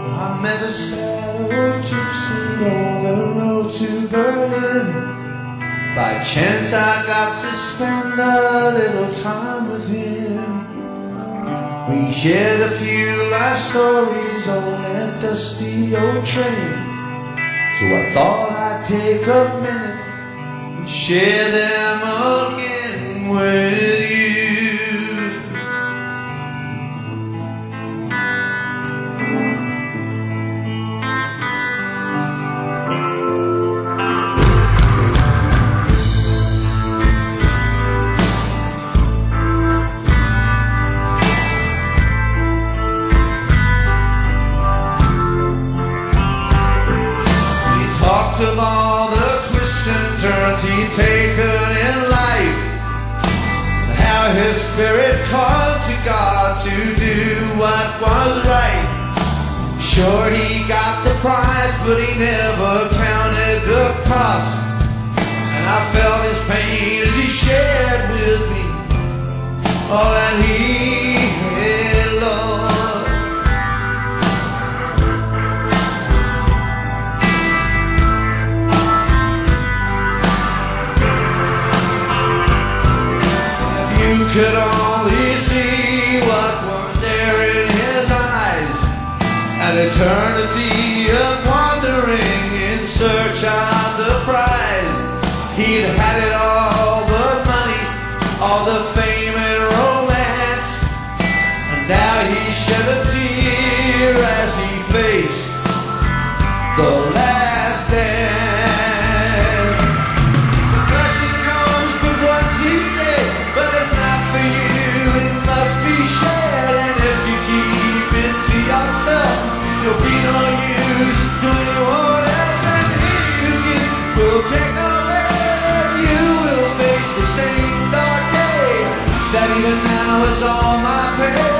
I met a sad old gypsy on the road to Berlin. By chance I got to spend a little time with him. We shared a few life stories on that dusty old train. So I thought I'd take a minute and share them again with you. Of all the twists and turns he'd taken in life, and how his spirit called to God to do what was right. Sure, he got the prize, but he never counted the cost, and I felt his pain as he shared with me all that he had lost. You could only see what was there in his eyes, an eternity of wandering in search of the prize. He'd had it all, the money, all the fame and romance, and now he shed a tear as he faced the last dance. The blessing comes but once, he said, but it's not for you, it must be shared. And if you keep it to yourself, you'll be no use to anyone else. And here you give will take away, and you will face the same dark day that even now is all my pain.